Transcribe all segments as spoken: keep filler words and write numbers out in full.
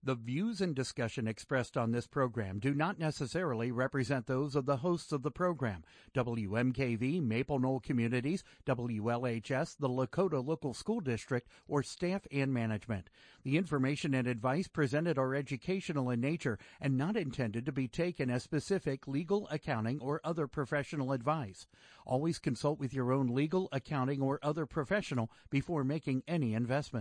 The views and discussion expressed on this program do not necessarily represent those of the hosts of the program, W M K V, Maple Knoll Communities, W L H S, the Lakota Local School District, or staff and management. The information and advice presented are educational in nature and not intended to be taken as specific legal, accounting, or other professional advice. Always consult with your own legal, accounting, or other professional before making any investment.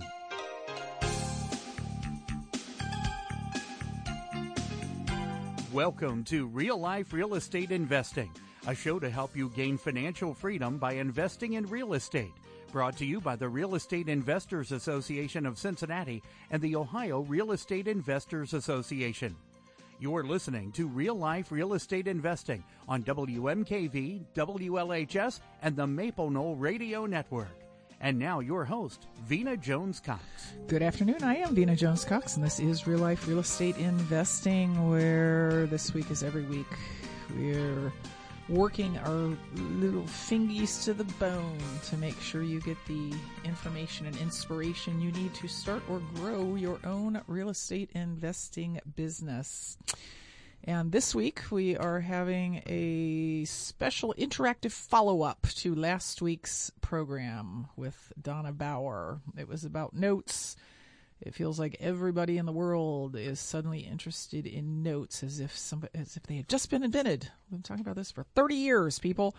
Welcome to Real Life Real Estate Investing, a show to help you gain financial freedom by investing in real estate. Brought to you by the Real Estate Investors Association of Cincinnati and the Ohio Real Estate Investors Association. You're listening to Real Life Real Estate Investing on W M K V, W L H S, and the Maple Knoll Radio Network. And now your host, Vena Jones-Cox. Good afternoon. I am Vena Jones-Cox, and this is Real Life Real Estate Investing, where this week is every week we're working our little fingies to the bone to make sure you get the information and inspiration you need to start or grow your own real estate investing business. And this week we are having a special interactive follow-up to last week's program with Donna Bauer. It was about notes. It feels like everybody in the world is suddenly interested in notes, as if somebody, as if they had just been invented. We've been talking about this for thirty years, people.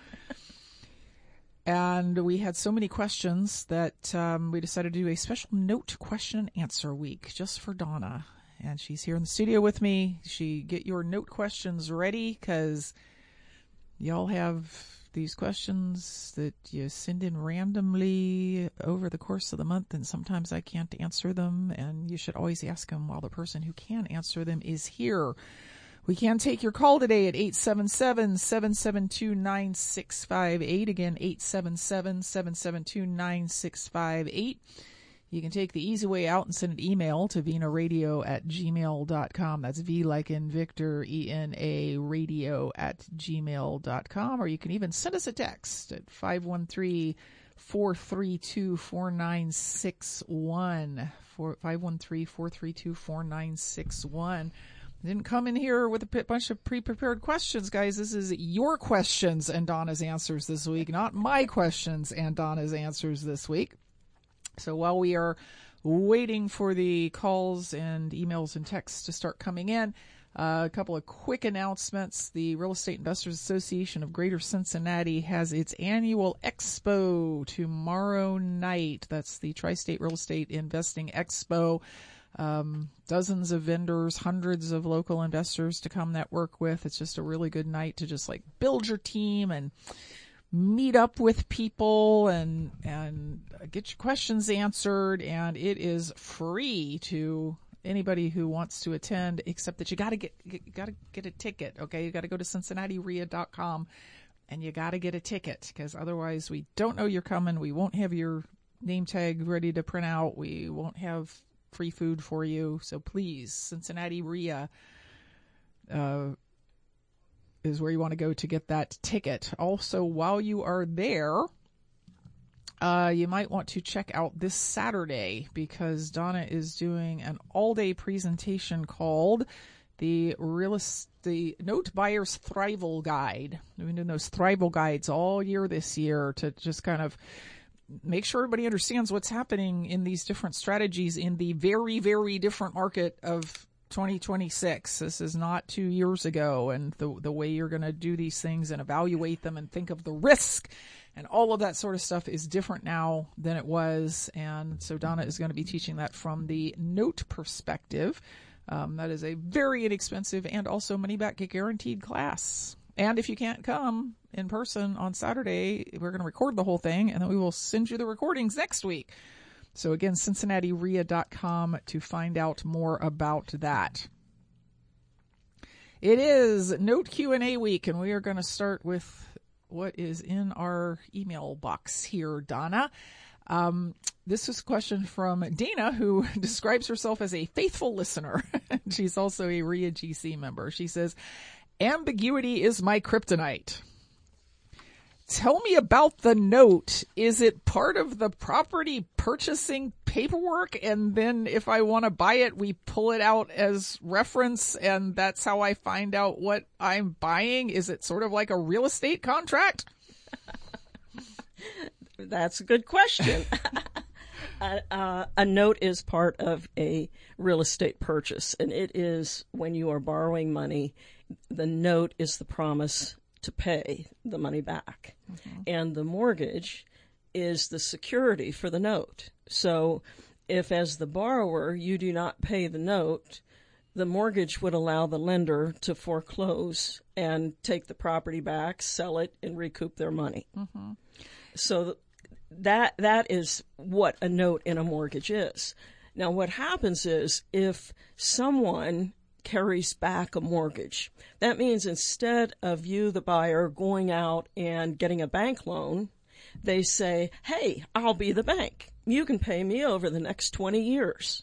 And we had so many questions that um, we decided to do a special note question and answer week just for Donna. And she's here in the studio with me. She get your note questions ready, because y'all have these questions that you send in randomly over the course of the month, and sometimes I can't answer them, and you should always ask them while the person who can answer them is here. We can take your call today at eight seven seven, seven seven two, nine six five eight. Again, eight seven seven, seven seven two, nine six five eight. You can take the easy way out and send an email to venaradio at gmail dot com. That's V like in Victor, E N A radio at gmail dot com. Or you can even send us a text at five one three, four three two, four nine six one. five one three, four three two, four nine six one. Didn't come in here with a bunch of pre-prepared questions, guys. This is your questions and Donna's answers this week, not my questions and Donna's answers this week. So while we are waiting for the calls and emails and texts to start coming in, uh, a couple of quick announcements. The Real Estate Investors Association of Greater Cincinnati has its annual expo tomorrow night. That's the Tri-State Real Estate Investing Expo. Um, dozens of vendors, hundreds of local investors to come network with. It's just a really good night to just like build your team and meet up with people and and get your questions answered, and it is free to anybody who wants to attend, except that you got to get you got to get a ticket. Okay, you got to go to cincinnati ria dot com and you got to get a ticket, because otherwise we don't know you're coming. We won't have your name tag ready to print out. We won't have free food for you. So please, Cincinnati Ria uh is where you want to go to get that ticket. Also, while you are there, uh, you might want to check out this Saturday, because Donna is doing an all-day presentation called the Real Est- the Note Buyer's Thrival Guide. We've been doing those Thrival Guides all year this year to just kind of make sure everybody understands what's happening in these different strategies in the very, very different market of twenty twenty-six. This is not two years ago, and the the way you're going to do these things and evaluate them and think of the risk and all of that sort of stuff is different now than it was. And so Donna is going to be teaching that from the note perspective. Um, that is a very inexpensive and also money back guaranteed class. And if you can't come in person on Saturday, we're going to record the whole thing, and then we will send you the recordings next week. So again, cincinnati ria dot com to find out more about that. It is Note Q and A week, and we are going to start with what is in our email box here, Donna. Um, this is a question from Dana, who describes herself as a faithful listener. She's also a R I A G C member. She says, ambiguity is my kryptonite. tell me about the note. Is it part of the property purchasing paperwork? And then if I want to buy it, we pull it out as reference, and that's how I find out what I'm buying? Is it sort of like a real estate contract? That's a good question. uh, uh, a note is part of a real estate purchase, and it is when you are borrowing money, the note is the promise to pay the money back. Mm-hmm. And the mortgage is the security for the note. So if as the borrower you do not pay the note, the mortgage would allow the lender to foreclose and take the property back, sell it, and recoup their money. Mm-hmm. So that that is what a note in a mortgage is. Now, what happens is if someone carries back a mortgage, that means instead of you, the buyer, going out and getting a bank loan, they say, hey, I'll be the bank. You can pay me over the next twenty years.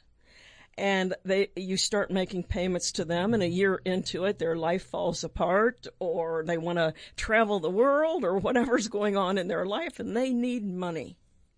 And they, you start making payments to them, and a year into it, their life falls apart, or they want to travel the world, or whatever's going on in their life, and they need money.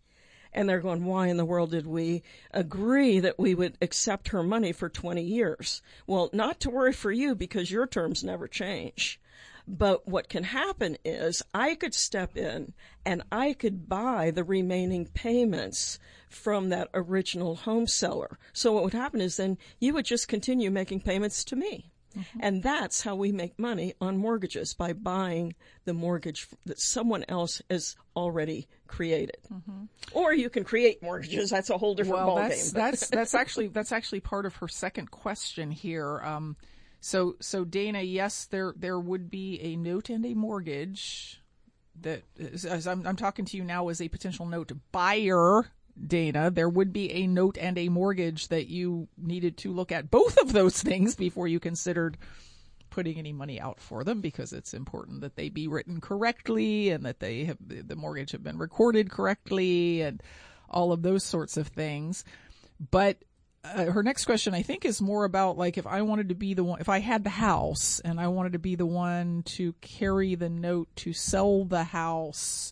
And they're going, why in the world did we agree that we would accept her money for twenty years? Well, not to worry for you, because your terms never change. But what can happen is I could step in and I could buy the remaining payments from that original home seller. So what would happen is then you would just continue making payments to me. Mm-hmm. And that's how we make money on mortgages, by buying the mortgage that someone else has already created. Mm-hmm. Or you can create mortgages. That's a whole different well, ballgame. That's, that's, that's actually, that's actually part of her second question here. Um, So, so Dana, yes, there, there would be a note and a mortgage that, as I'm, I'm talking to you now as a potential note buyer, Dana, there would be a note and a mortgage that you needed to look at both of those things before you considered putting any money out for them, because it's important that they be written correctly and that they have, the mortgage have been recorded correctly and all of those sorts of things. But Uh, her next question, I think, is more about, like, if I wanted to be the one, if I had the house and I wanted to be the one to carry the note to sell the house,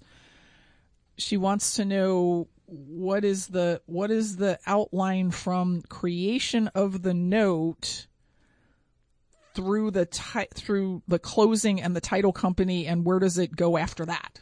she wants to know what is the, what is the outline from creation of the note through the ti- through the closing and the title company, and where does it go after that?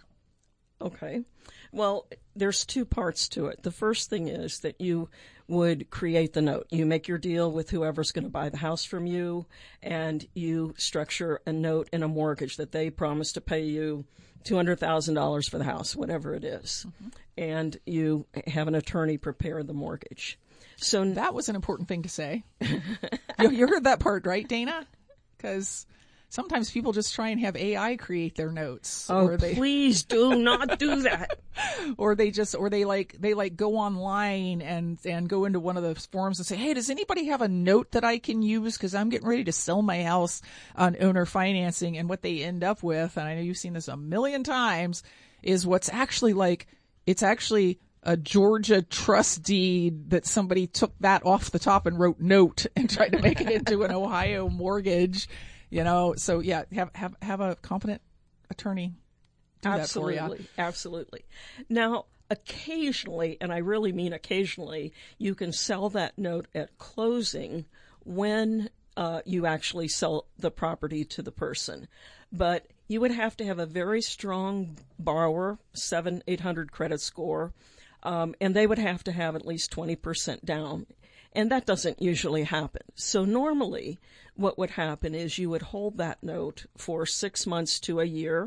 Okay. Well, there's two parts to it. The first thing is that you would create the note. You make your deal with whoever's going to buy the house from you, and you structure a note and a mortgage that they promise to pay you two hundred thousand dollars for the house, whatever it is. Mm-hmm. And you have an attorney prepare the mortgage. So that was an important thing to say. you, you heard that part, right, Dana? Because sometimes people just try and have A I create their notes. Oh, or they, please do not do that. Or they just, or they like, they like go online and, and go into one of those forums and say, hey, does anybody have a note that I can use? Cause I'm getting ready to sell my house on owner financing. And what they end up with, and I know you've seen this a million times, is what's actually like, it's actually a Georgia trust deed that somebody took that off the top and wrote note and tried to make it into an Ohio mortgage. You know, so yeah, have have have a competent attorney do absolutely, that for you. Absolutely. Now, occasionally, and I really mean occasionally, you can sell that note at closing when uh, you actually sell the property to the person. But you would have to have a very strong borrower, seven, eight hundred credit score, um, and they would have to have at least twenty percent down. And that doesn't usually happen. So normally what would happen is you would hold that note for six months to a year,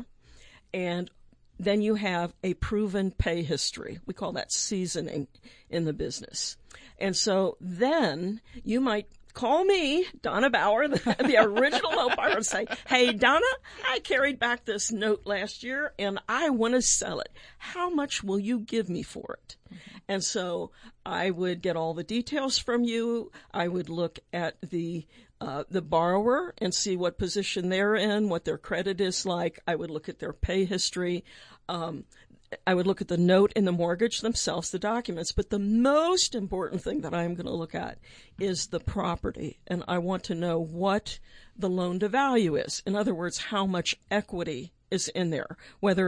and then you have a proven pay history. We call that seasoning in the business. And so then you might call me, Donna Bauer, the, the original note buyer, and say, hey, Donna, I carried back this note last year and I want to sell it. How much will you give me for it? Mm-hmm. And so I would get all the details from you. I would look at the uh, the borrower and see what position they're in, what their credit is like. I would look at their pay history. Um, I would look at the note and the mortgage themselves, the documents. But the most important thing that I'm going to look at is the property. And I want to know what the loan to value is. In other words, how much equity is in there, whether it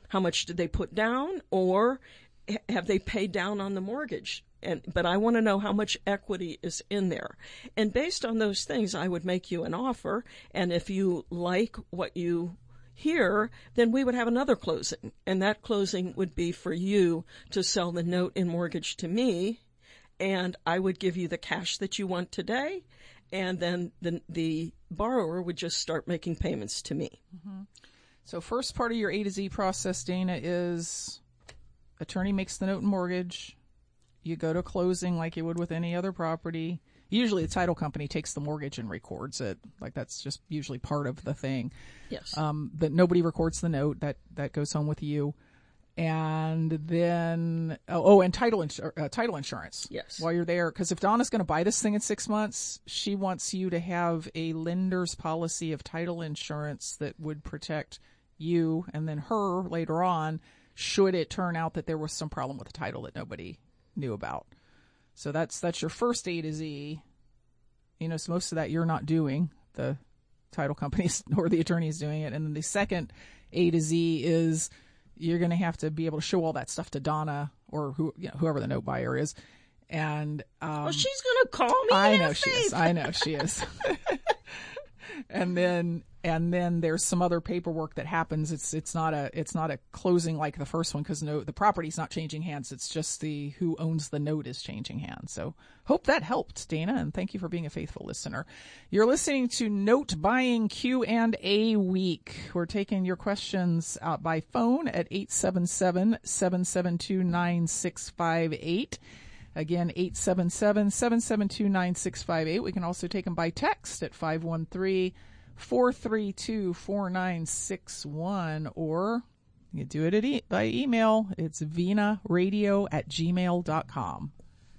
how much did they put down, or have they paid down on the mortgage? And, but I want to know how much equity is in there. And based on those things, I would make you an offer. And if you like what you hear, then we would have another closing. And that closing would be for you to sell the note and mortgage to me. And I would give you the cash that you want today. And then the, the borrower would just start making payments to me. Mm-hmm. So first part of your A to Z process, Dana, is attorney makes the note and mortgage. You go to closing like you would with any other property. Usually the title company takes the mortgage and records it. Like that's just usually part of the thing. Yes. Um, but nobody records the note. That, that goes home with you. And then, oh, oh and title, insur- uh, title insurance. Yes. While you're there. Because if Donna's going to buy this thing in six months, she wants you to have a lender's policy of title insurance that would protect you and then her later on, should it turn out that there was some problem with the title that nobody knew about. So that's that's your first A to Z. You know, so most of that you're not doing. The title companies or the attorneys doing it. And then the second A to Z is you're going to have to be able to show all that stuff to Donna or who, you know, whoever the note buyer is. And um, well, she's going to call me. I know faith. she is. I know she is. And then and then there's some other paperwork that happens. It's it's not a it's not a closing like the first one because no the property's not changing hands. It's just the who owns the note is changing hands. So hope that helped, Dana, and thank you for being a faithful listener. You're listening to Note Buying Q and A Week. We're taking your questions out by phone at eight seven seven, seven seven two, nine six five eight. Again, eight seven seven, seven seven two, nine six five eight. We can also take them by text at five one three, four three two, four nine six one, or you do it at e- by email. It's vina radio at gmail dot com.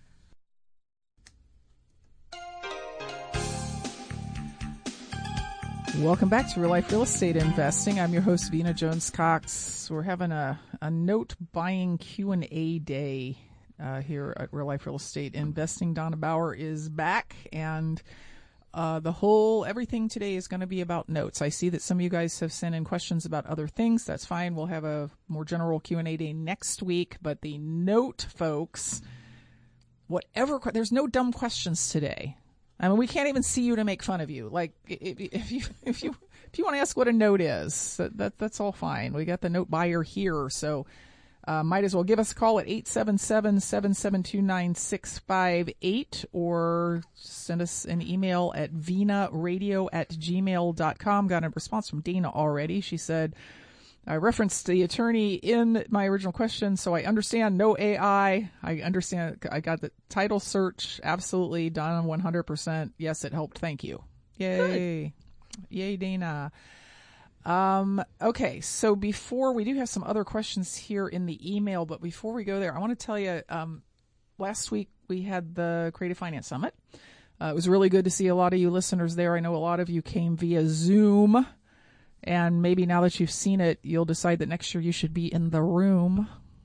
Welcome back to Real Life Real Estate Investing. I'm your host, Vina Jones-Cox. We're having a, a note buying Q and A day Uh, here at Real Life Real Estate Investing. Donna Bauer is back, and uh, the whole everything today is going to be about notes. I see that some of you guys have sent in questions about other things. That's fine. We'll have a more general Q and A day next week. But the note, folks, whatever, there's no dumb questions today. I mean, we can't even see you to make fun of you. Like, if, if you if you if you want to ask what a note is, that, that that's all fine. We got the note buyer here, so. Uh, might as well give us a call at eight seven seven, seven seven two, nine six five eight or send us an email at vina radio at gmail dot com. Got a response from Dana already. She said, I referenced the attorney in my original question, so I understand no A I. I understand. I got the title search. Absolutely. Donna, one hundred percent. Yes, it helped. Thank you. Yay. Good. Yay, Dana. Um, okay, so before we do have some other questions here in the email, but before we go there, I want to tell you, um, last week we had the Creative Finance Summit. Uh, it was really good to see a lot of you listeners there. I know a lot of you came via Zoom, and maybe now that you've seen it, you'll decide that next year you should be in the room.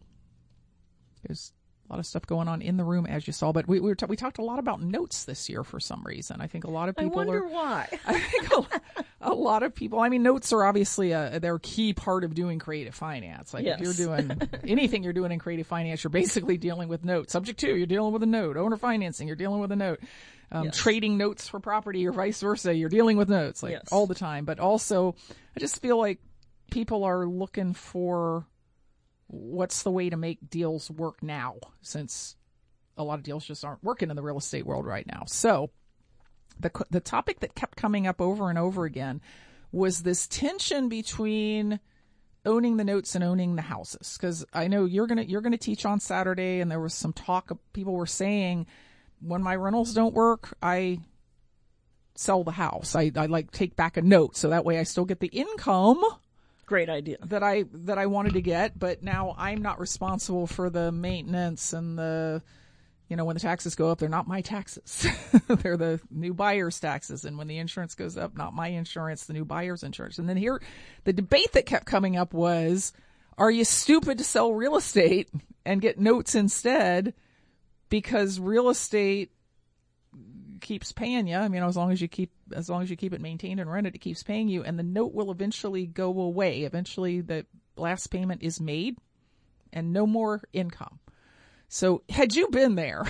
There's a lot of stuff going on in the room, as you saw, but we we, were t- we talked a lot about notes this year for some reason. I think a lot of people I wonder are. why. I think a, a lot of people. I mean, notes are obviously a they're a key part of doing creative finance. Like yes. if you're doing anything you're doing in creative finance, you're basically dealing with notes. Subject to, you're dealing with a note. Owner financing, you're dealing with a note. Um, yes. Trading notes for property or vice versa, you're dealing with notes like yes. all the time. But also, I just feel like people are looking for what's the way to make deals work now, since a lot of deals just aren't working in the real estate world right now. So the the topic that kept coming up over and over again was this tension between owning the notes and owning the houses. Because I know you're gonna you're gonna teach on Saturday, and there was some talk of people were saying, when my rentals don't work, I sell the house. I, I like take back a note so that way I still get the income. Great idea. That I that I wanted to get, but now I'm not responsible for the maintenance and the, you know, when the taxes go up, they're not my taxes. They're the new buyer's taxes. And when the insurance goes up, not my insurance, the new buyer's insurance. And then here, the debate that kept coming up was, are you stupid to sell real estate and get notes instead? Because real estate keeps paying you. I mean, as long as you keep, as long as you keep it maintained and rented, it keeps paying you, and the note will eventually go away. Eventually, the last payment is made and no more income. So had you been there?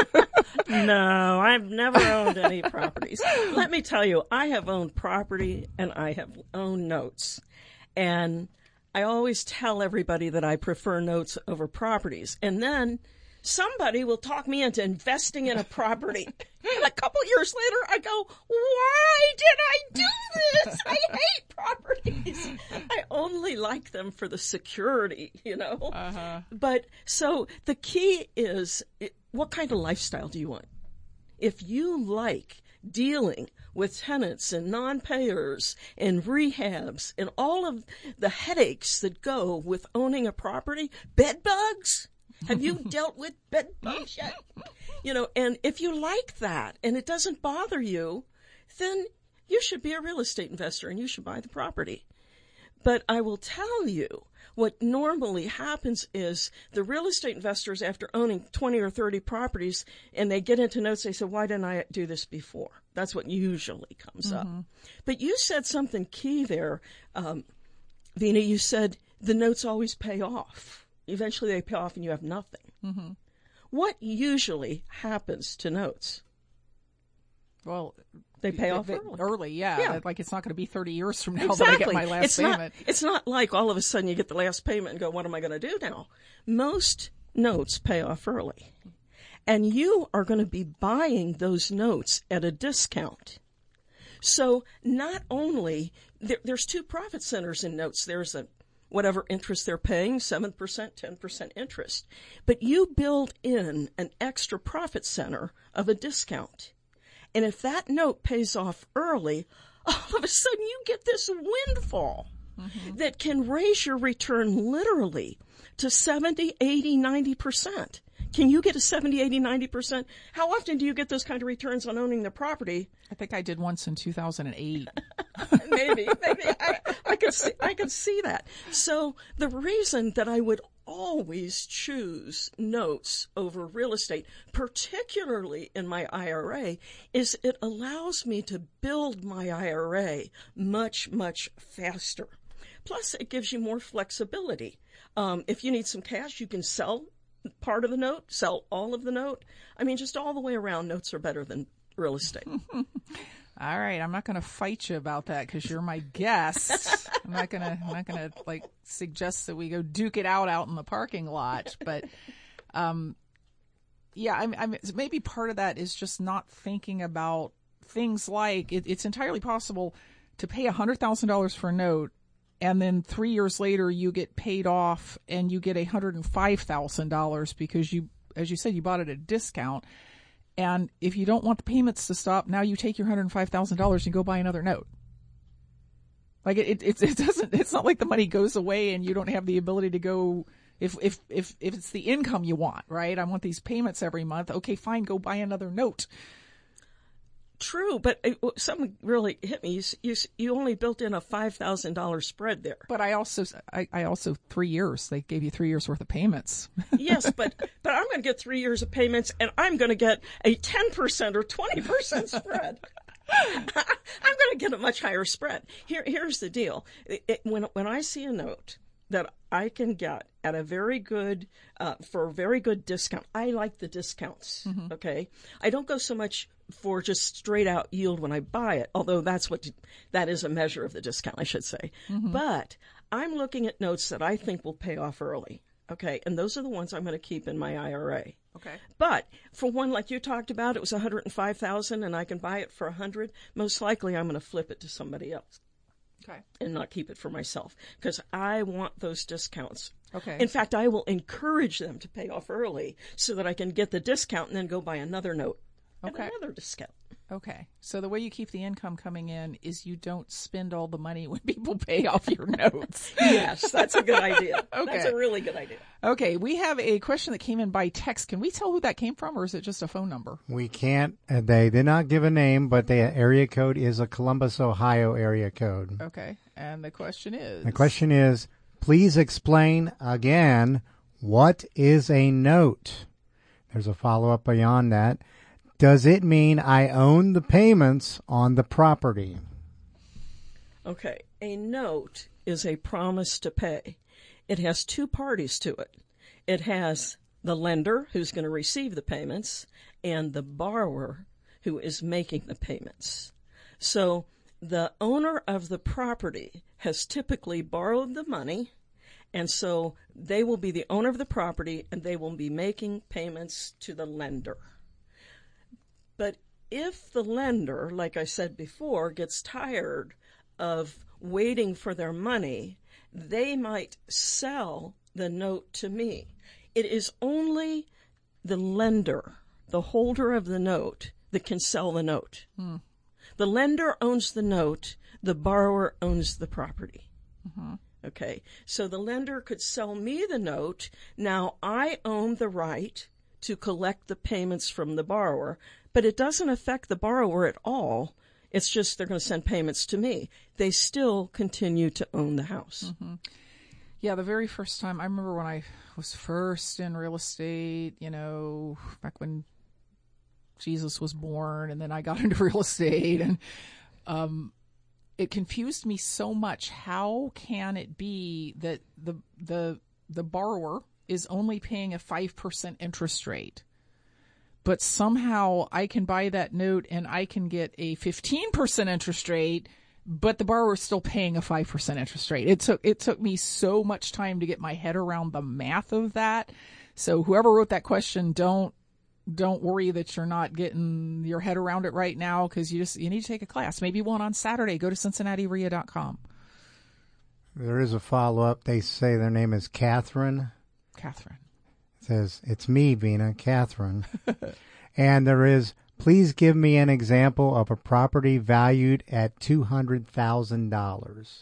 No, I've never owned any properties. Let me tell you, I have owned property and I have owned notes. And I always tell everybody that I prefer notes over properties. And then somebody will talk me into investing in a property. And a couple years later, I go, why did I do this? I hate properties. I only like them for the security, you know. Uh-huh. But so the key is, what kind of lifestyle do you want? If you like dealing with tenants and non-payers and rehabs and all of the headaches that go with owning a property, bed bugs. Have you dealt with bed bugs yet? You know, and if you like that and it doesn't bother you, then you should be a real estate investor and you should buy the property. But I will tell you, what normally happens is the real estate investors, after owning twenty or thirty properties, and they get into notes, they say, why didn't I do this before? That's what usually comes mm-hmm. up. But you said something key there, um, Vena. You said the notes always pay off. Eventually they pay off and you have nothing. Mm-hmm. What usually happens to notes? Well, they pay they, off they, early. Early, yeah. yeah. Like it's not going to be thirty years from now exactly. that I get my last it's payment. Not, it's not like all of a sudden you get the last payment and go, what am I going to do now? Most notes pay off early. And you are going to be buying those notes at a discount. So not only, there, there's two profit centers in notes. There's a whatever interest they're paying, seven percent, ten percent interest. But you build in an extra profit center of a discount. And if that note pays off early, all of a sudden you get this windfall mm-hmm. that can raise your return literally to seventy, eighty, ninety percent. Can you get a seventy, eighty, ninety percent? How often do you get those kind of returns on owning the property? I think I did once in two thousand eight. maybe, maybe. I, I could see, I could see that. So the reason that I would always choose notes over real estate, particularly in my I R A, is it allows me to build my I R A much, much faster. Plus, it gives you more flexibility. Um, if you need some cash, you can sell part of the note, sell all of the note. I mean, just all the way around, notes are better than real estate. All right, I'm not going to fight you about that because you're my guest. I'm not going to, I'm not going to like suggest that we go duke it out out in the parking lot. But, um, yeah, I'm, I'm maybe part of that is just not thinking about things like it, it's entirely possible to pay a hundred thousand dollars for a note, and then three years later you get paid off and you get a hundred and five thousand dollars because you, as you said, you bought it at a discount. And if you don't want the payments to stop, now you take your one hundred five thousand dollars and go buy another note. Like it, it, it doesn't, it's not like the money goes away and you don't have the ability to go, if, if, if, if it's the income you want, right? I want these payments every month. Okay, fine, go buy another note. True, but it, something really hit me. You, you, you only built in a five thousand dollars spread there. But I also, I, I also, three years, they gave you three years worth of payments. Yes, but, but I'm going to get three years of payments and I'm going to get a ten percent or twenty percent spread. I'm going to get a much higher spread. Here, here's the deal. It, it, when, when I see a note that I can get at a very good, uh, for a very good discount, I like the discounts. Mm-hmm. Okay. I don't go so much for just straight out yield when I buy it, although that's what, that is a measure of the discount, I should say. Mm-hmm. But I'm looking at notes that I think will pay off early. Okay. And those are the ones I'm going to keep in my I R A. Okay. But for one like you talked about, it was one hundred five thousand and I can buy it for one hundred. Most likely I'm going to flip it to somebody else. Okay. And not keep it for myself because I want those discounts. Okay. In fact, I will encourage them to pay off early so that I can get the discount and then go buy another note. Okay. And another discount. Okay. So the way you keep the income coming in is you don't spend all the money when people pay off your notes. Yes, that's a good idea. Okay. That's a really good idea. Okay. We have a question that came in by text. Can we tell who that came from, or is it just a phone number? We can't. Uh, they did not give a name, but the area code is a Columbus, Ohio area code. Okay. And the question is? The question is, please explain again, what is a note? There's a follow-up beyond that. Does it mean I own the payments on the property? Okay. A note is a promise to pay. it has two parties to it. It has the lender who's going to receive the payments and the borrower who is making the payments. So the owner of the property has typically borrowed the money, and so they will be the owner of the property and they will be making payments to the lender. But if the lender, like I said before, gets tired of waiting for their money, they might sell the note to me. It is only the lender, the holder of the note, that can sell the note. Hmm. The lender owns the note, the borrower owns the property. Mm-hmm. Okay, so the lender could sell me the note. Now I own the right to collect the payments from the borrower, but it doesn't affect the borrower at all. It's just they're going to send payments to me. They still continue to own the house. Mm-hmm. Yeah, the very first time, I remember when I was first in real estate, you know, back when Jesus was born, and then I got into real estate, and um, it confused me so much. How can it be that the the the borrower is only paying a five percent interest rate, but somehow I can buy that note and I can get a fifteen percent interest rate, but the borrower is still paying a five percent interest rate? It took it took me so much time to get my head around the math of that. So whoever wrote that question, don't Don't worry that you're not getting your head around it right now, because you just you need to take a class. Maybe one on Saturday. Go to Cincinnati R I A dot com. There is a follow-up. They say their name is Catherine. Catherine. It says, it's me, Vena, Catherine. And there is, please give me an example of a property valued at two hundred thousand dollars.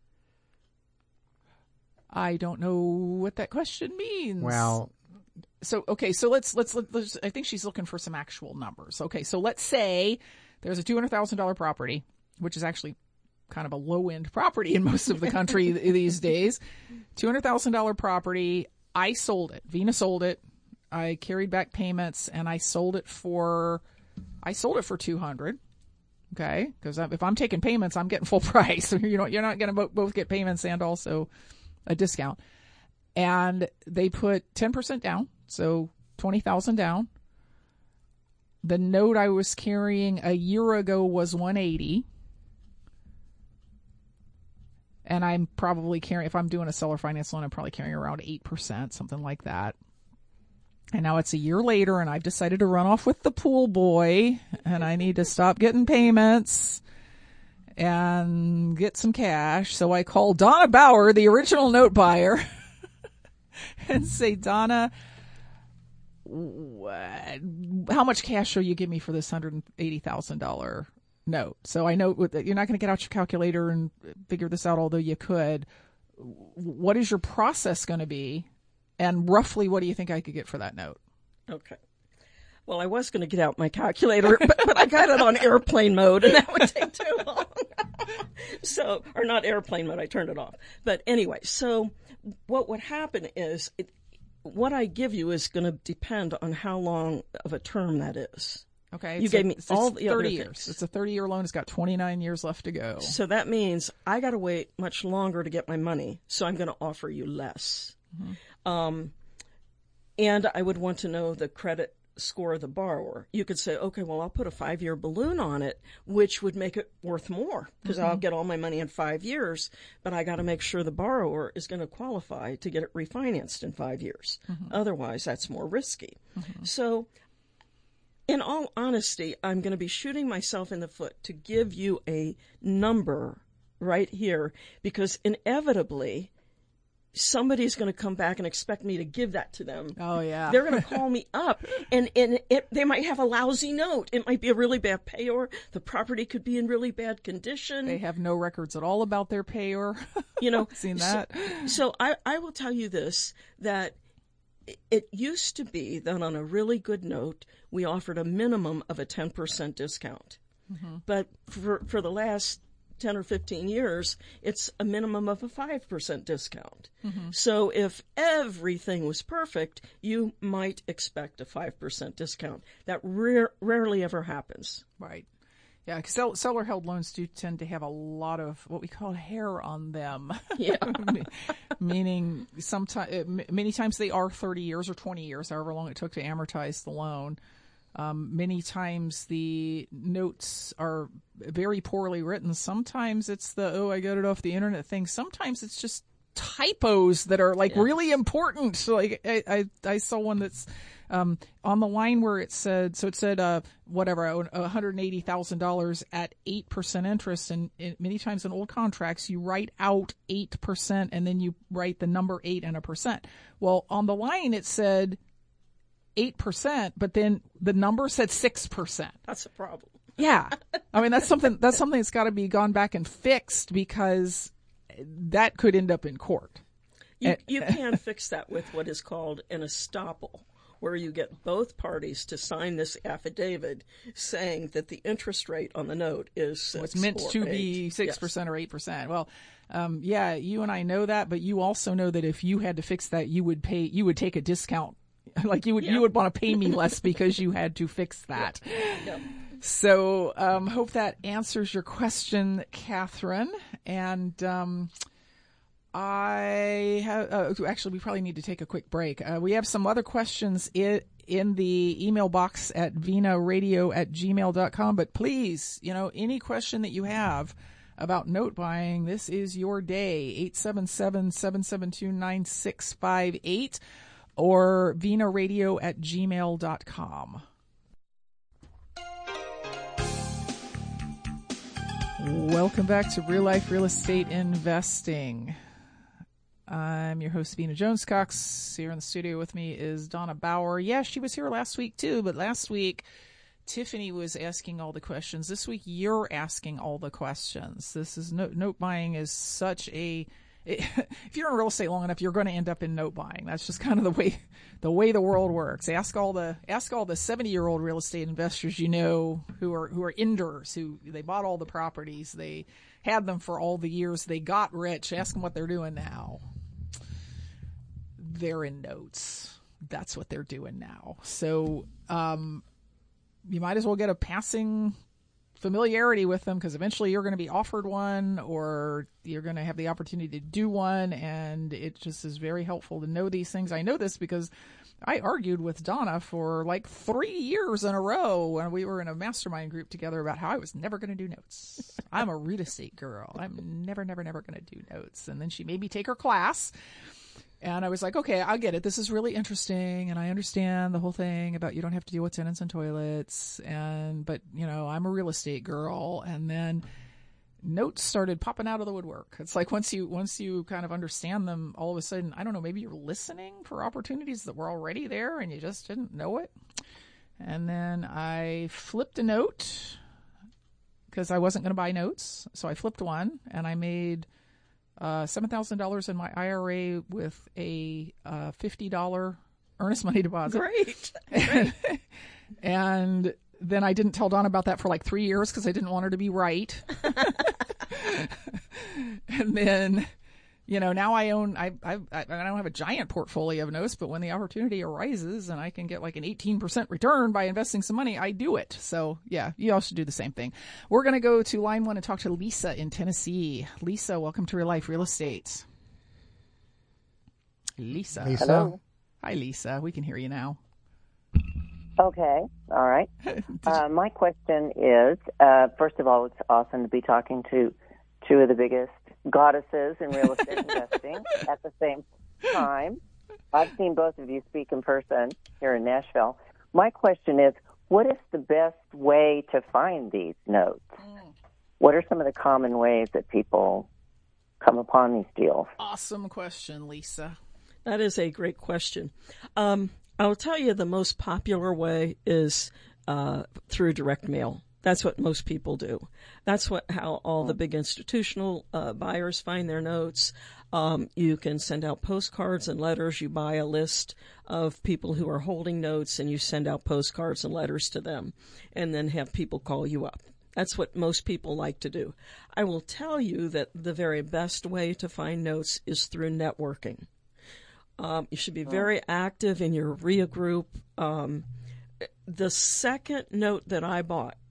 I don't know what that question means. Well... So, okay, so let's, let's, let's, I think she's looking for some actual numbers. Okay, so let's say there's a two hundred thousand dollars property, which is actually kind of a low-end property in most of the country these days. two hundred thousand dollars property. I sold it. Vena sold it. I carried back payments, and I sold it for, I sold it for two hundred. Okay, because if I'm taking payments, I'm getting full price. You know, you're not going to both get payments and also a discount. And they put ten percent down, so twenty thousand dollars down. The note I was carrying a year ago was one hundred eighty dollars. And I'm probably carrying, if I'm doing a seller finance loan, I'm probably carrying around eight percent, something like that. And now it's a year later, and I've decided to run off with the pool boy, and I need to stop getting payments and get some cash. So I call Donna Bauer, the original note buyer, and say, Donna, what, how much cash will you give me for this one hundred eighty thousand dollars note? So I know you're not going to get out your calculator and figure this out, although you could. What is your process going to be? And roughly, what do you think I could get for that note? Okay. Well, I was going to get out my calculator, but, but I got it on airplane mode, and that would take too long. So, or not airplane mode, I turned it off. But anyway, so what would happen is, it, what I give you is going to depend on how long of a term that is. Okay. You gave a, me all the other thirty years. things. It's a thirty-year loan. It's got twenty-nine years left to go. So that means I got to wait much longer to get my money, so I'm going to offer you less. Mm-hmm. Um, and I would want to know the credit score of the borrower. You could say, okay, well, I'll put a five-year balloon on it, which would make it worth more, because mm-hmm. I'll get all my money in five years, but I got to make sure the borrower is going to qualify to get it refinanced in five years. Mm-hmm. Otherwise, that's more risky. Mm-hmm. So in all honesty, I'm going to be shooting myself in the foot to give you a number right here, because inevitably somebody's going to come back and expect me to give that to them. Oh, yeah. They're going to call me up, and, and it, they might have a lousy note. It might be a really bad payor. The property could be in really bad condition. They have no records at all about their payor. You know, seen that. So, so I, I will tell you this, that it used to be that on a really good note, we offered a minimum of a ten percent discount. Mm-hmm. But for, for the last ten or fifteen years, it's a minimum of a five percent discount. Mm-hmm. So if everything was perfect, you might expect a five percent discount. That rare, rarely ever happens. Right. Yeah, because seller-held loans do tend to have a lot of what we call hair on them. Yeah. Meaning sometimes, many times they are thirty years or twenty years, however long it took to amortize the loan. Um, many times the notes are very poorly written. Sometimes it's the, oh, I got it off the internet thing. Sometimes it's just typos that are like yes. really important. So like I, I, I saw one that's um, on the line where it said, so it said, uh, whatever, one hundred eighty thousand dollars at eight percent interest. And it, many times in old contracts, you write out eight percent and then you write the number eight and a percent. Well, on the line, it said eight percent, but then the number said six percent. That's a problem. Yeah. I mean, that's something, that's something that's got to be gone back and fixed because that could end up in court. You, you can fix that with what is called an estoppel, where you get both parties to sign this affidavit saying that the interest rate on the note is six What's meant or to eight. be six Yes. percent or eight percent. Well, um, yeah, you and I know that, but you also know that if you had to fix that, you would pay, you would take a discount. Like you would, Yeah. you would want to pay me less because you had to fix that. Yeah. So, um, hope that answers your question, Catherine. And, um, I have, uh, actually, we probably need to take a quick break. Uh, we have some other questions in, in the email box at vina radio at gmail dot com, but please, you know, any question that you have about note buying, this is your day. eight seven seven, seven seven two, nine six five eight or vina radio at gmail dot com. Welcome back to Real Life Real Estate Investing. I'm your host, Vina Jones Cox. Here in the studio with me is Donna Bauer. Yeah, she was here last week too, but last week Tiffany was asking all the questions. This week you're asking all the questions. This is note, note buying is such a it, if you're in real estate long enough, you're going to end up in note buying. That's just kind of the way the way the world works. Ask all the ask all the seventy year old real estate investors you know who are who are enders, who they bought all the properties, they had them for all the years, they got rich. Ask them what they're doing now. They're in notes. That's what they're doing now. So um, you might as well get a passing familiarity with them, because eventually you're going to be offered one or you're going to have the opportunity to do one, and it just is very helpful to know these things. I know this because I argued with Donna for like three years in a row when we were in a mastermind group together about how I was never going to do notes. I'm a real estate girl. I'm never, never, never going to do notes. And then she made me take her class. And I was like, okay, I'll get it. This is really interesting. And I understand the whole thing about you don't have to deal with tenants and toilets. And, but, you know, I'm a real estate girl. And then notes started popping out of the woodwork. It's like once you, once you kind of understand them, all of a sudden, I don't know, maybe you're listening for opportunities that were already there and you just didn't know it. And then I flipped a note because I wasn't going to buy notes. So I flipped one and I made Uh, seven thousand dollars in my I R A with a uh, fifty dollars earnest money deposit. Great. and, and then I didn't tell Dawn about that for like three years because I didn't want her to be right. And then, you know, now I own, I, I, I don't have a giant portfolio of notes, but when the opportunity arises and I can get like an eighteen percent return by investing some money, I do it. So yeah, you all should do the same thing. We're going to go to line one and talk to Lisa in Tennessee. Lisa, welcome to Real Life Real Estate. Lisa. Lisa. Hello. Hi, Lisa. We can hear you now. Okay. All right. Uh, my question is, uh, first of all, it's awesome to be talking to two of the biggest goddesses in real estate investing at the same time. I've seen both of you speak in person here in Nashville. My question is, what is the best way to find these notes? Mm. What are some of the common ways that people come upon these deals? Awesome question, Lisa. That is a great question. Um, I'll tell you the most popular way is uh, through direct mail. That's what most people do. That's what how all the big institutional uh, buyers find their notes. Um, you can send out postcards and letters. You buy a list of people who are holding notes, and you send out postcards and letters to them, and then have people call you up. That's what most people like to do. I will tell you that the very best way to find notes is through networking. Um, you should be very active in your R I A group. Um, the second note that I bought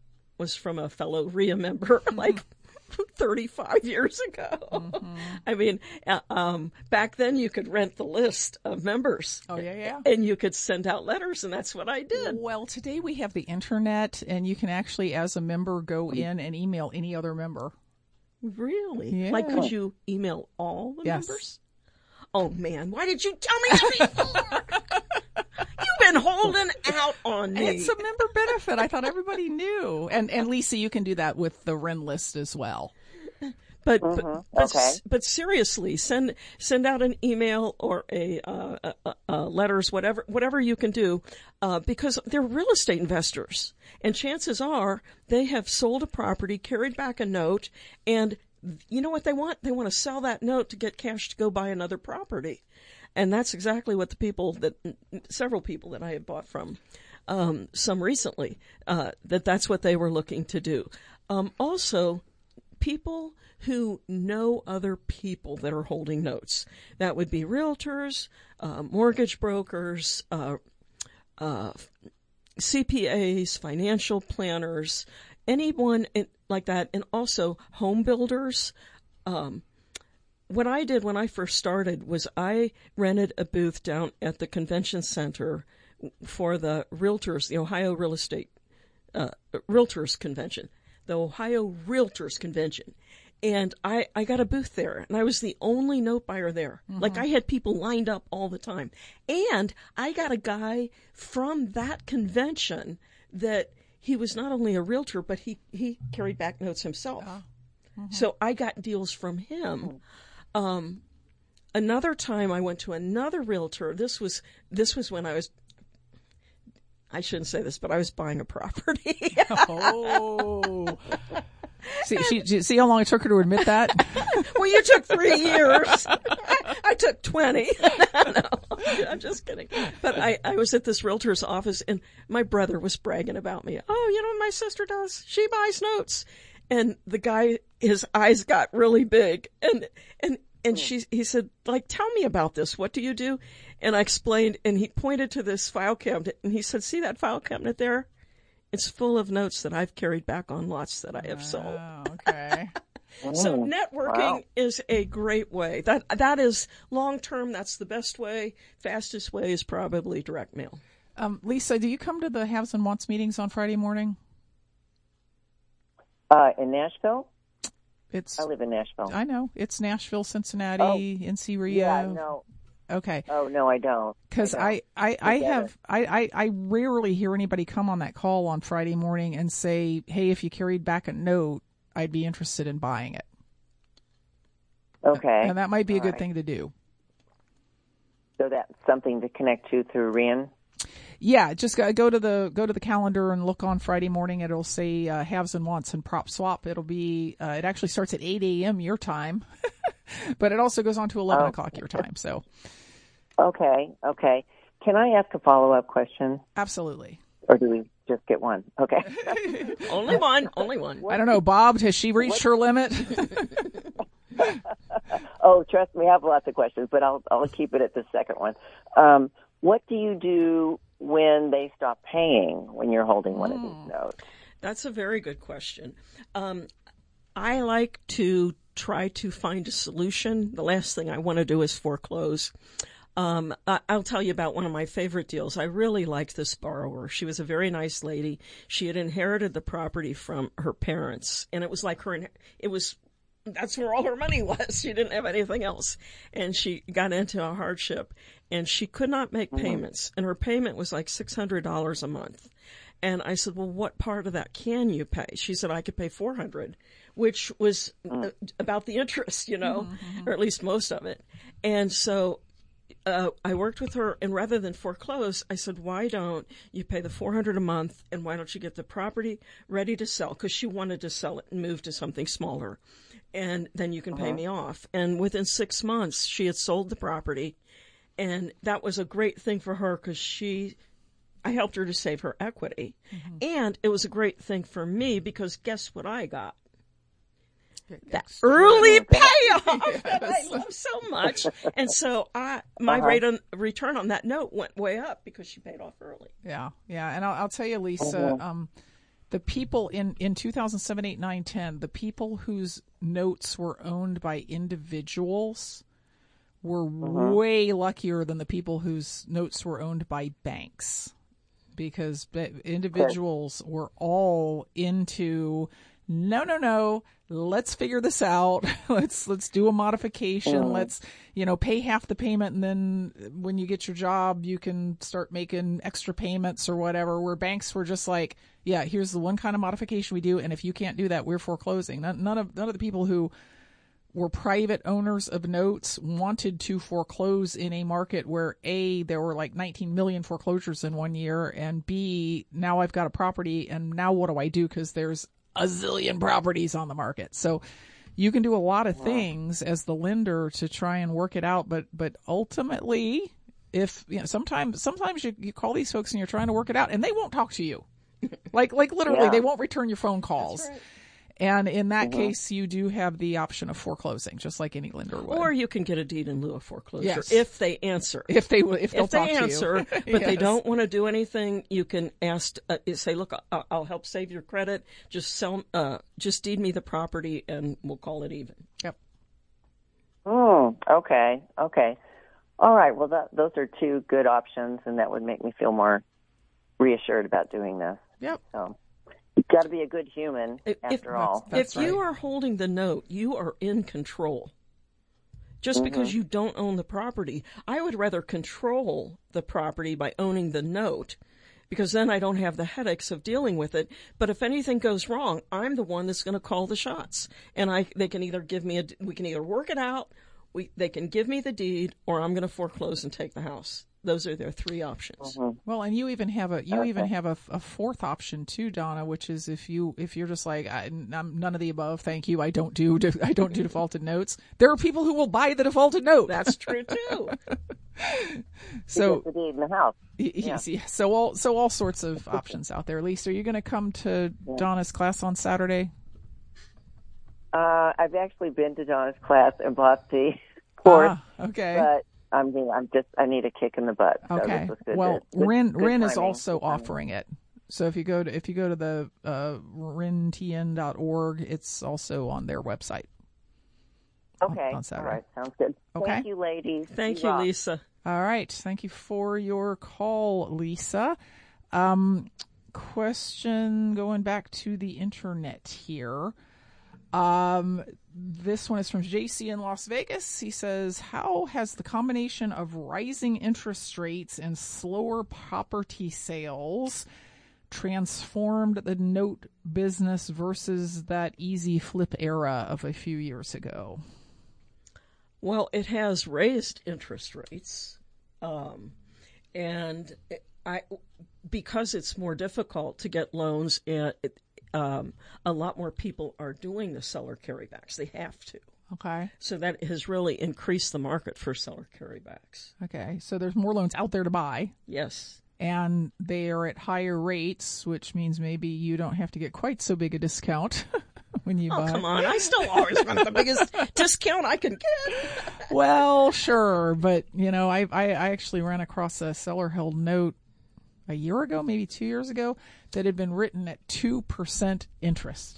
was from a fellow R I A member, like thirty-five years ago. Mm-hmm. I mean, uh, um, back then you could rent the list of members. Oh, yeah, yeah. And you could send out letters, and that's what I did. Well, today we have the internet, and you can actually, as a member, go in and email any other member. Really? Yeah. Like, could you email all the yes. members? Oh, man, why did you tell me that before? You've been holding out on me. It's a member benefit. I thought everybody knew. And and Lisa, you can do that with the R I N list as well. But Mm-hmm. but, but, Okay. but seriously, send send out an email or a, uh, uh, uh, letters, whatever whatever you can do, uh, because they're real estate investors, and chances are they have sold a property, carried back a note, and you know what they want? They want to sell that note to get cash to go buy another property, and that's exactly what the people that several people that I have bought from, um, some recently, uh, that that's what they were looking to do. Um, also, people who know other people that are holding notes. That would be realtors, uh, mortgage brokers, uh, uh, C P As, financial planners, anyone in, like that, and also home builders. Um, what I did when I first started was I rented a booth down at the convention center for the realtors, the Ohio Real Estate uh, Realtors Convention, the Ohio Realtors Convention. And I, I got a booth there, and I was the only note buyer there. Mm-hmm. Like, I had people lined up all the time. And I got a guy from that convention that he was not only a realtor, but he, he carried back notes himself. Oh. Mm-hmm. So I got deals from him. Um, another time I went to another realtor. This was, this was when I was, I shouldn't say this, but I was buying a property. Oh. See, she, see how long it took her to admit that? Well, you took three years. I, I took twenty. No, I'm just kidding. But I, I was at this realtor's office, and my brother was bragging about me. Oh, you know what my sister does? She buys notes. And the guy, his eyes got really big. And, and, and she, he said, like, tell me about this. What do you do? And I explained, and he pointed to this file cabinet, and he said, see that file cabinet there? It's full of notes that I've carried back on lots that I have oh, sold. Okay. So networking Wow. is a great way. That that is long term. That's the best way. Fastest way is probably direct mail. Um, Lisa, do you come to the Haves and Wants meetings on Friday morning? Uh, in Nashville? It's. I live in Nashville. I know it's Nashville, Cincinnati, Oh. N C Rio. Yeah, no. Okay. Oh, no, I don't. Because I, I, I, I have, I, I, I rarely hear anybody come on that call on Friday morning and say, hey, if you carried back a note, I'd be interested in buying it. Okay. And that might be a All good right. thing to do. So that's something to connect to through R I N? Yeah, just go, go to the go to the calendar and look on Friday morning. It'll say uh, Haves and Wants and Prop Swap. It'll be uh, it actually starts at eight a.m. your time, but it also goes on to eleven Oh. o'clock your time. So Okay, okay. Can I ask a follow-up question? absolutely. Or do we just get one? Okay. Only one. Only one. I don't know, Bob. Has she reached her limit? Oh, trust me, I have lots of questions, but I'll I'll keep it at the second one. Um, what do you do when they stop paying when you're holding one of these notes? That's a very good question. Um, I like to try to find a solution. The last thing I want to do is foreclose. Um, I- I'll tell you about one of my favorite deals. I really liked this borrower. She was a very nice lady. She had inherited the property from her parents, and it was like her, it was, that's where all her money was. She didn't have anything else. And she got into a hardship, and she could not make payments, and her payment was like six hundred dollars a month. And I said, well, what part of that can you pay? She said, I could pay four hundred dollars, which was uh, about the interest, you know, or at least most of it. And so uh, I worked with her, and rather than foreclose, I said, why don't you pay the four hundred dollars a month, and why don't you get the property ready to sell? Because she wanted to sell it and move to something smaller. And then you can pay me off. And within six months, she had sold the property. And that was a great thing for her because she, I helped her to save her equity. Mm-hmm. And it was a great thing for me because guess what I got? That early payoff that I love so much. And so I, my Uh-huh. rate on return on that note went way up because she paid off early. Yeah, yeah, and I'll, I'll tell you, Lisa. Um, The people in, in two thousand seven, eight, nine, ten, the people whose notes were owned by individuals were uh-huh. way luckier than the people whose notes were owned by banks, because individuals okay. were all into, no, no, no, let's figure this out. let's, let's do a modification. Uh-huh. Let's, you know, pay half the payment. And then when you get your job, you can start making extra payments or whatever, where banks were just like, yeah, here's the one kind of modification we do. And if you can't do that, we're foreclosing. None, none of, none of the people who were private owners of notes wanted to foreclose in a market where A, there were like nineteen million foreclosures in one year, and B, now I've got a property and now what do I do? Because there's a zillion properties on the market. So you can do a lot of things as the lender to try and work it out. But, but ultimately, if, you know, sometimes, sometimes you, you call these folks and you're trying to work it out and they won't talk to you. like, like literally, yeah. they won't return your phone calls. That's right. And in that mm-hmm. case, you do have the option of foreclosing, just like any lender would. Or you can get a deed in lieu of foreclosure yes. if they answer. If they if they'll if they talk answer, to you. but yes. they don't want to do anything, you can ask, uh, say, look, I'll, I'll help save your credit. Just sell, uh, just deed me the property, and we'll call it even. Yep. Oh, okay, okay, all right. Well, that, those are two good options, and that would make me feel more reassured about doing this. Yep. So. You've got to be a good human, if, after if, all. That's, that's if right. you are holding the note, you are in control. Just mm-hmm. because you don't own the property. I would rather control the property by owning the note, because then I don't have the headaches of dealing with it. But if anything goes wrong, I'm the one that's going to call the shots. And I, they can either give me a, we can either work it out, we, they can give me the deed, or I'm going to foreclose and take the house. Those are their three options. Mm-hmm. Well, and you even have a you okay. even have a, a fourth option too, Donna, which is if you if you're just like I, I'm none of the above, thank you. I don't do I don't do defaulted notes. There are people who will buy the defaulted note. That's true too. so the deed in the house. Yeah. yeah. So all so all sorts of options out there. Lisa, are you going to come to yeah. Donna's class on Saturday? Uh, I've actually been to Donna's class and bought the course. Ah, okay. But I'm, I'm just, I need a kick in the butt. So okay. This was good, well, good, Rin, good Rin timing. is also good offering it. So if you go to, if you go to the, uh, rin t n dot org, it's also on their website. Okay. On, on Saturday. All right. Sounds good. Okay. Thank you, ladies. Thank you, you rock. Lisa. All right. Thank you for your call, Lisa. Um, question going back to the internet here. Um, this one is from J C in Las Vegas. He says, how has the combination of rising interest rates and slower property sales transformed the note business versus that easy flip era of a few years ago? Well, it has raised interest rates. Um, and I, because it's more difficult to get loans, it, it Um, a lot more people are doing the seller carrybacks. They have to. Okay. So that has really increased the market for seller carrybacks. Okay. So there's more loans out there to buy. Yes. And they are at higher rates, which means maybe you don't have to get quite so big a discount when you oh, buy. Oh, come on. I still always want the biggest discount I can get. Well, sure. But, you know, I, I, I actually ran across a seller-held note a year ago, maybe two years ago, that had been written at two percent interest.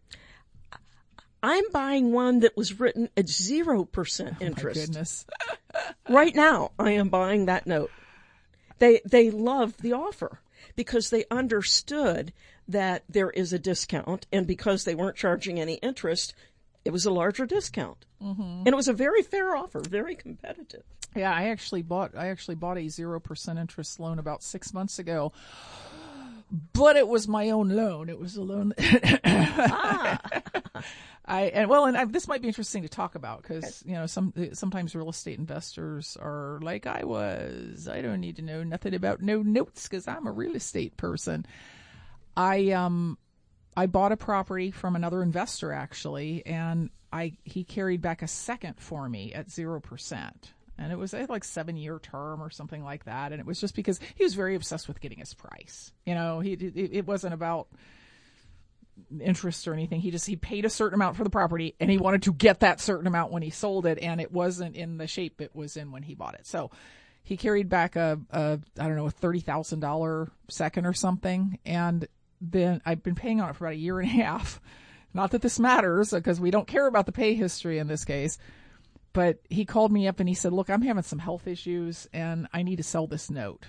I'm buying one that was written at zero percent interest. Oh, my goodness. Right now, I am buying that note. They, they loved the offer because they understood that there is a discount, and because they weren't charging any interest, it was a larger discount. Mm-hmm. And it was a very fair offer, very competitive. Yeah, I actually bought I actually bought a zero percent interest loan about six months ago, but it was my own loan. It was a loan. That ah. I and well, and I, this might be interesting to talk about because you know some sometimes real estate investors are like I was. I don't need to know nothing about no notes because I'm a real estate person. I um I bought a property from another investor actually, and I he carried back a second for me at zero percent. And it was a like seven year term or something like that. And it was just because he was very obsessed with getting his price. You know, he, it, it wasn't about interest or anything. He just, he paid a certain amount for the property and he wanted to get that certain amount when he sold it. And it wasn't in the shape it was in when he bought it. So he carried back a, a I don't know, a thirty thousand dollars second or something. And then I've been paying on it for about a year and a half. Not that this matters, because we don't care about the pay history in this case. But he called me up and he said, look, I'm having some health issues and I need to sell this note.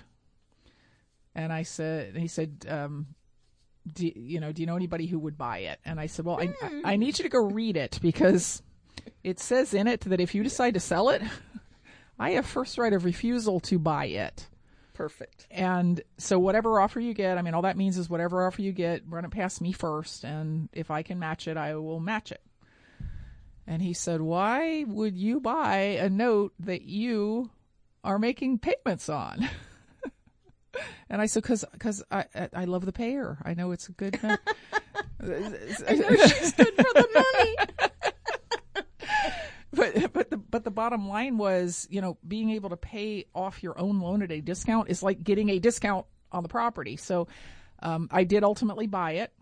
And I said, he said, um, do, you know, do you know anybody who would buy it? And I said, well, I, I need you to go read it, because it says in it that if you decide to sell it, I have first right of refusal to buy it. Perfect. And so whatever offer you get, I mean, all that means is whatever offer you get, run it past me first. And if I can match it, I will match it. And he said, why would you buy a note that you are making payments on? And I said, because because I, I love the payer. I know it's a good note. I know she's good for the money. But but the but the bottom line was, you know, being able to pay off your own loan at a discount is like getting a discount on the property. So um, I did ultimately buy it.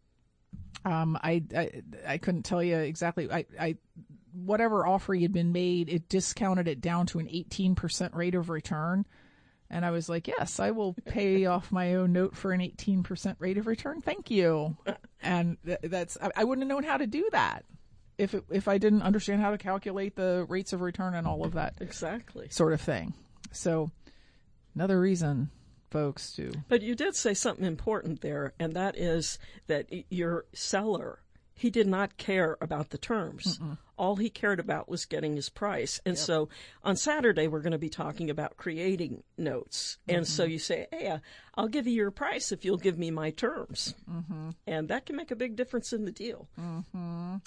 Um, I, I, I couldn't tell you exactly. I, I, whatever offer had been made, it discounted it down to an eighteen percent rate of return. And I was like, yes, I will pay off my own note for an eighteen percent rate of return. Thank you. And th- that's, I, I wouldn't have known how to do that if it, if I didn't understand how to calculate the rates of return and all of that. Exactly. Sort of thing. So another reason, folks, to. But you did say something important there, and that is that your seller, he did not care about the terms. Mm-mm. All he cared about was getting his price. And yep. So on Saturday, we're going to be talking about creating notes. Mm-hmm. And so you say, hey, uh, I'll give you your price if you'll give me my terms. Mm-hmm. And that can make a big difference in the deal. Mm-hmm.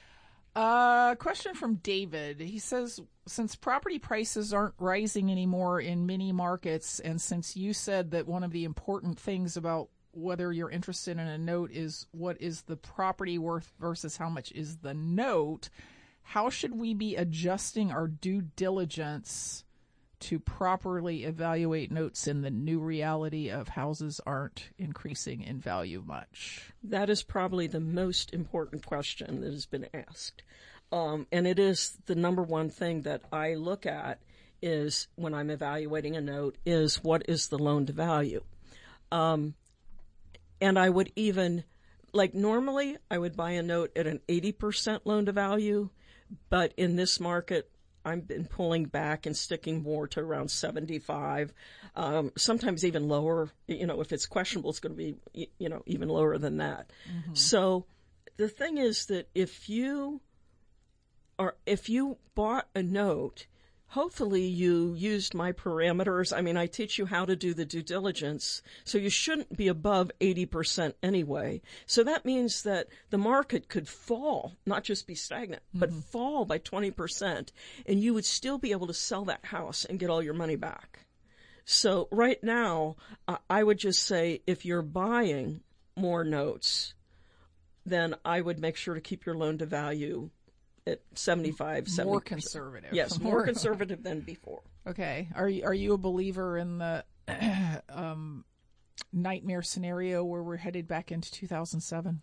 Uh, question from David. He says, since property prices aren't rising anymore in many markets, and since you said that one of the important things about whether you're interested in a note is what is the property worth versus how much is the note, how should we be adjusting our due diligence to properly evaluate notes in the new reality of houses aren't increasing in value much? That is probably the most important question that has been asked. Um, and it is the number one thing that I look at is when I'm evaluating a note is what is the loan to value? Um, and I would even, like normally I would buy a note at an eighty percent loan to value, but in this market, I've been pulling back and sticking more to around seventy-five, um, sometimes even lower. You know, if it's questionable, it's going to be, you know, even lower than that. Mm-hmm. So the thing is that if you are, if you bought a note, hopefully you used my parameters. I mean, I teach you how to do the due diligence, so you shouldn't be above eighty percent anyway. So that means that the market could fall, not just be stagnant, mm-hmm. but fall by twenty percent, and you would still be able to sell that house and get all your money back. So right now, uh, I would just say if you're buying more notes, then I would make sure to keep your loan to value at seventy-five, seventy percent. More conservative. Yes, more conservative than before. Okay. Are you, are you a believer in the um, nightmare scenario where we're headed back into two thousand seven?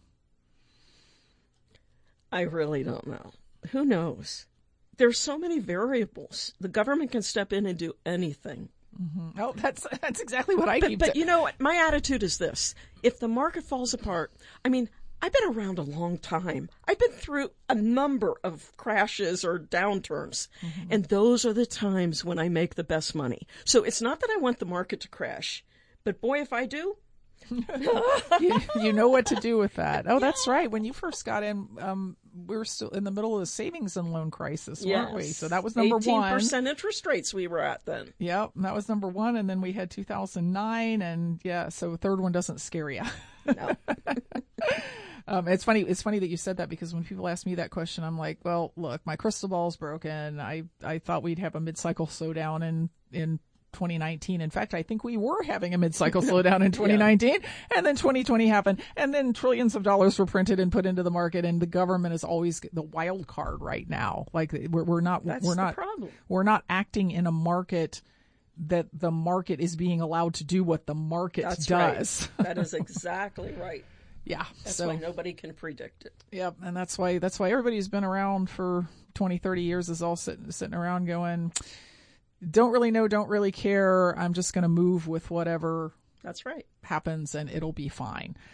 I really don't know. Who knows? There's so many variables. The government can step in and do anything. Mm-hmm. Oh, that's that's exactly what I but, keep But t- you know what? My attitude is this. If the market falls apart, I mean, I've been around a long time. I've been through a number of crashes or downturns, mm-hmm. and those are the times when I make the best money. So it's not that I want the market to crash, but boy, if I do. you, you know what to do with that. Oh, that's right. When you first got in, um, we were still in the middle of the savings and loan crisis, weren't yes. we? So that was number eighteen percent one. eighteen percent interest rates we were at then. Yep, that was number one. And then we had two thousand nine, and yeah, so the third one doesn't scare you. No. Um, it's funny. It's funny that you said that, because when people ask me that question, I'm like, well, look, my crystal ball's broken. I, I thought we'd have a mid-cycle slowdown in, in twenty nineteen. In fact, I think we were having a mid-cycle slowdown in twenty nineteen, yeah. And then twenty twenty happened, and then trillions of dollars were printed and put into the market, and the government is always the wild card right now. Like we're, we're not, That's we're the not, problem. We're not acting in a market that the market is being allowed to do what the market That's does. Right. That is exactly right. Yeah, that's so, why nobody can predict it. Yep, and that's why that's why everybody who's been around for twenty, thirty years is all sitting sitting around going, don't really know, don't really care. I'm just going to move with whatever that's right happens, and it'll be fine.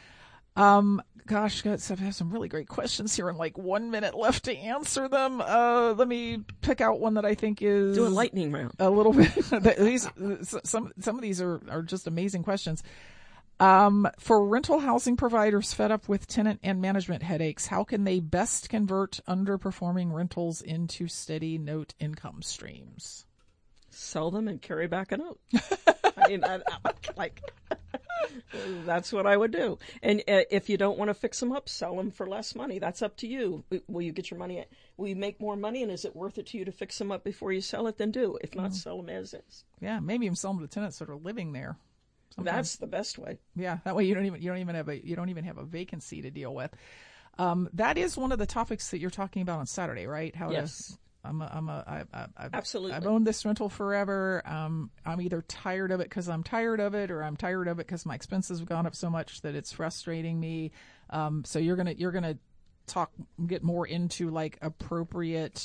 Um, gosh, guys, I have some really great questions here and like one minute left to answer them. Uh, let me pick out one that I think is Do a lightning round. A little bit. These, some, some of these are, are just amazing questions. Um, for rental housing providers fed up with tenant and management headaches, how can they best convert underperforming rentals into steady note income streams? Sell them and carry back a note. I mean, I, I, like, that's what I would do. And uh, if you don't want to fix them up, sell them for less money. That's up to you. Will you get your money? Will you make more money? And is it worth it to you to fix them up before you sell it? Then do. If not, mm-hmm. sell them as is. Yeah, maybe even sell them to tenants that are living there. Sometimes. That's the best way. Yeah, that way you don't even you don't even have a you don't even have a vacancy to deal with. Um, that is one of the topics that you're talking about on Saturday, right? How yes. to, I'm a, I'm a, I, I, I've, Absolutely. I've owned this rental forever. Um, I'm either tired of it because I'm tired of it, or I'm tired of it because my expenses have gone up so much that it's frustrating me. Um, so you're gonna you're gonna talk get more into like appropriate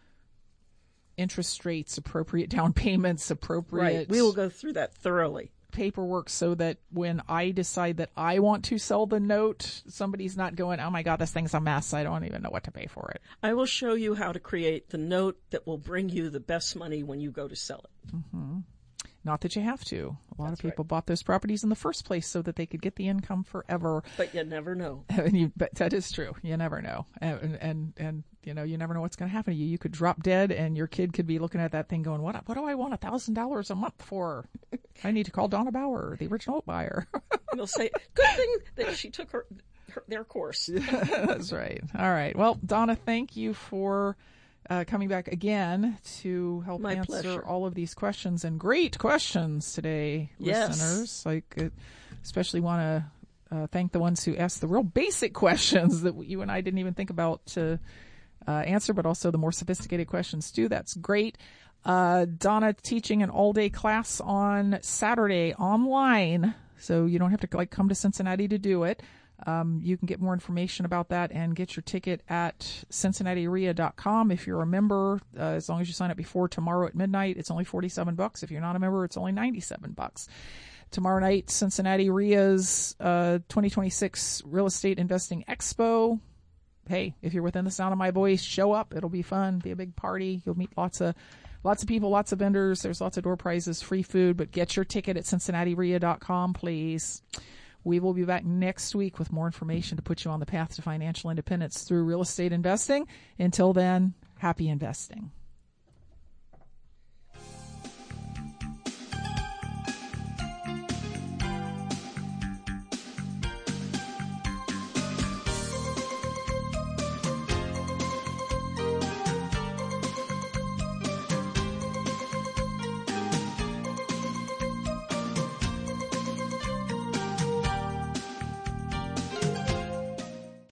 interest rates, appropriate down payments, appropriate. Right. We will go through that thoroughly. Paperwork so that when I decide that I want to sell the note, somebody's not going, oh my God, this thing's a mess. I don't even know what to pay for it. I will show you how to create the note that will bring you the best money when you go to sell it. Mm-hmm. Not that you have to. A lot That's of people right. bought those properties in the first place so that they could get the income forever. But you never know. And you, but that is true. You never know. And, and, and, you know, you never know what's going to happen to you. You could drop dead and your kid could be looking at that thing going, what, what do I want a thousand dollars a month for? I need to call Donna Bauer, the original buyer. And they'll say, good thing that she took her, her their course. That's right. All right. Well, Donna, thank you for Uh, coming back again to help My answer pleasure. all of these questions, and great questions today, Yes. listeners. Like, uh, especially want to uh, thank the ones who asked the real basic questions that you and I didn't even think about to uh, answer, but also the more sophisticated questions too. That's great. Uh, Donna teaching an all-day class on Saturday online, so you don't have to like come to Cincinnati to do it. Um, you can get more information about that and get your ticket at cincinnati R I A dot com. If you're a member, uh, as long as you sign up before tomorrow at midnight, it's only forty-seven bucks. If you're not a member, it's only ninety-seven bucks. Tomorrow night, Cincinnati R I A's uh, twenty twenty-six Real Estate Investing Expo. Hey, if you're within the sound of my voice, show up. It'll be fun. Be a big party. You'll meet lots of lots of people, lots of vendors. There's lots of door prizes, free food. But get your ticket at cincinnati R I A dot com, please. We will be back next week with more information to put you on the path to financial independence through real estate investing. Until then, happy investing.